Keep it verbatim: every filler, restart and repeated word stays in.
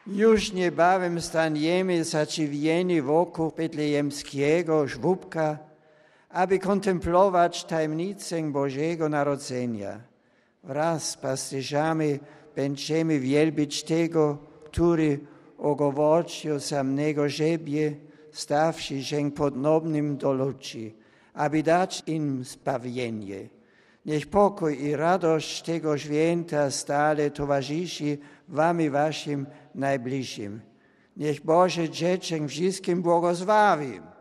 Już niebawem staniemy zadziwieni wokół betlejemskiego żłóbka, aby kontemplować tajemnicę Bożego Narodzenia. Wraz z pasterzami będziemy wielbić tego, który ogołocił samego siebie, stawszy się podobnym do ludzi, aby dać im zbawienie. Niech pokój i radość tego święta stale towarzyszy wam i waszym najbliższym. Niech Boże dziecię wszystkim błogosławi.